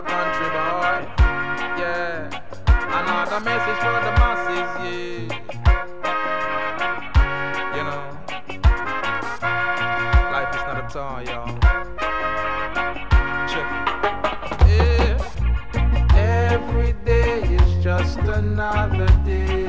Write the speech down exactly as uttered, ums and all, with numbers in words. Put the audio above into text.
country boy. Yeah, another message for the masses, yeah. You know, life is not a toy, y'all. Check it. Yeah. Every day is just another day.